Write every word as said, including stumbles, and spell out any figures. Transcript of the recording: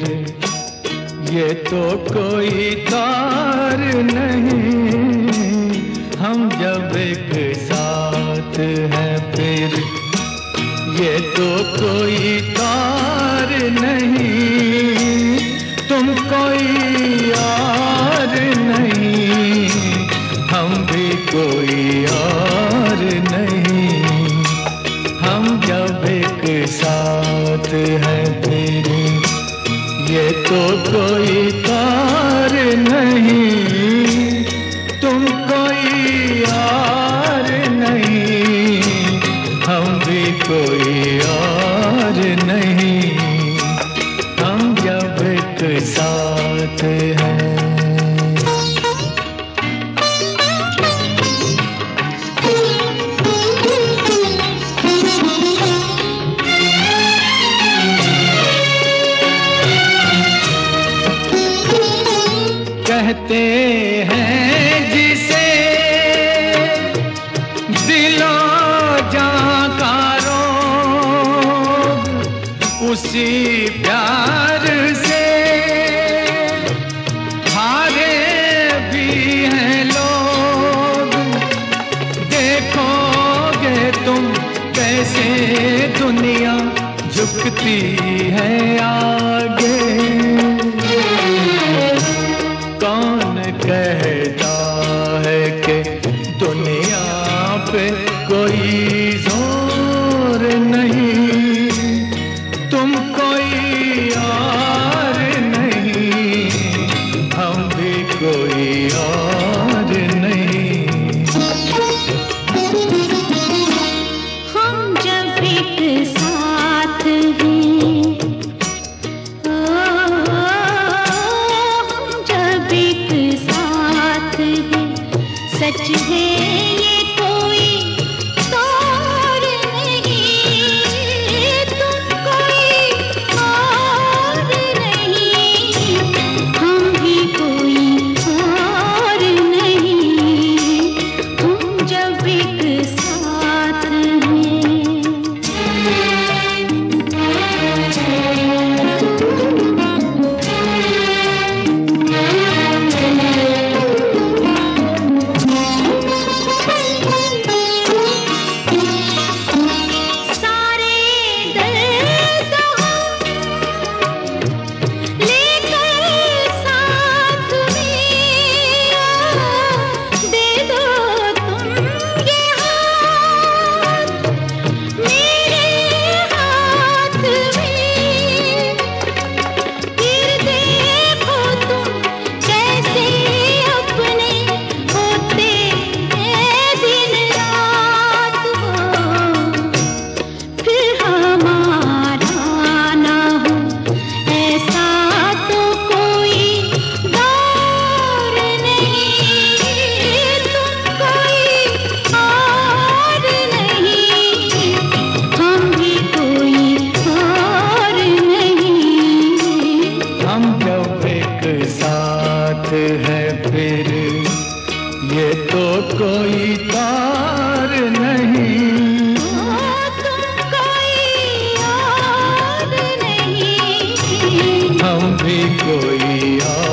ये तो कोई तार नहीं, हम जब एक साथ हैं फिर। ये तो कोई तार नहीं, तुम कोई और नहीं, हम भी कोई और नहीं। हम जब एक साथ हैं फिर, ये तो कोई तार नहीं, तुम कोई और नहीं, हम भी कोई और नहीं। हम जब एक साथ हैं। कहते हैं जिसे दिलो जां का रोग, उसी प्यार से हारे भी हैं लोग। देखोगे तुम कैसे दुनिया झुकती है आगे। कौन कहता है कि दुनिया पे कोई जोर नहीं, तुम कोई और नहीं, हम भी कोई और नहीं। हम जब एक साथ हैं, सच है ये कोई तार नहीं, तुम कोई और नहीं, हम भी कोई और नहीं। हम जब एक साथ है फिर, ये तो कोई तार नहीं, तुम कोई और नहीं, हम भी कोई और